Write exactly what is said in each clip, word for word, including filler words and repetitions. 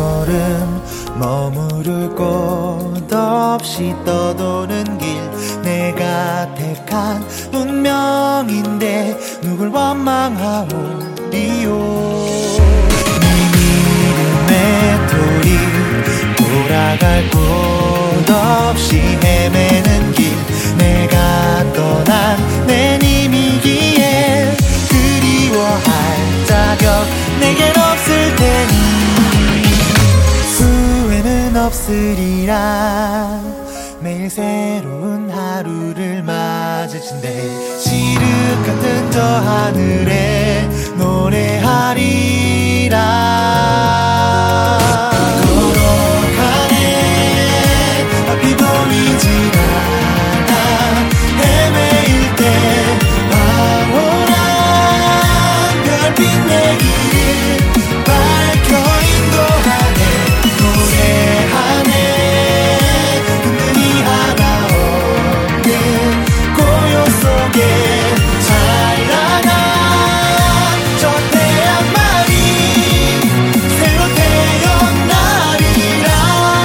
걸음 머무를 곳 없이 떠도는 길 내가 택한 운명인데 누굴 원망하오리요. 네 이름의 돌이 돌아갈 곳 없이 헤매는 길 내가 떠난 내 님이기에 그리워할 자격 내겐 없을 테니 후회는 없으리라. 매일 새로운 하루를 맞으신데 시륵 같은 저 하늘에 노래하리라. 걸어가네 앞이 보이지 않아 헤매일 때 황홀한 별빛 내 길을 밝혀 인도하네. 노래하네 은근히 하나 없는 고요 속에 찬란한 저 태양만이 새로 태어나리라.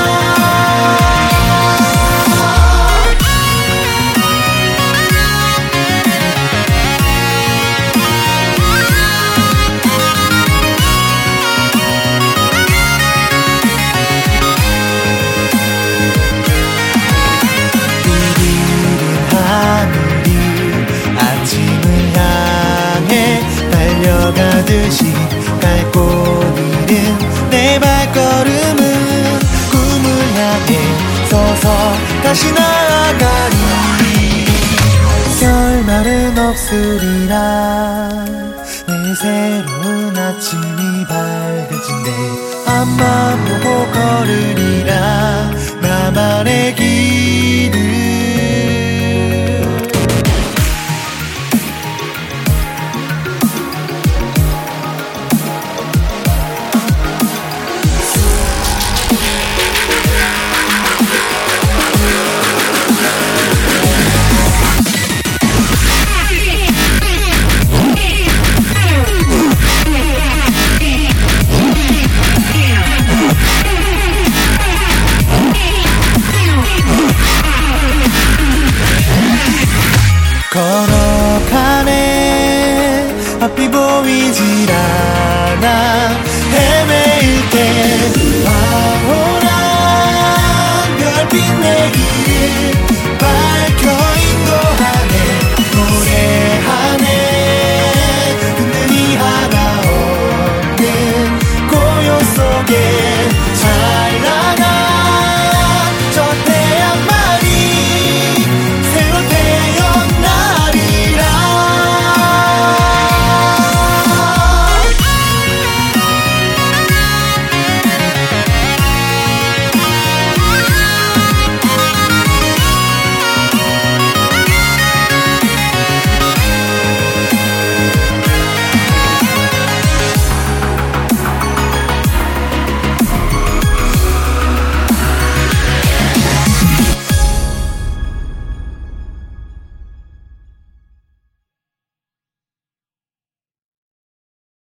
하늘이 아침을 향해 달려가듯이 갈 곳 잃은 내 발걸음은 꿈을 향해 서서 다시 나아가리. 결말은 없으리라. 매일 새로운 아침이 밝아진대 앞만 보고 걸으리라. 나만의 길을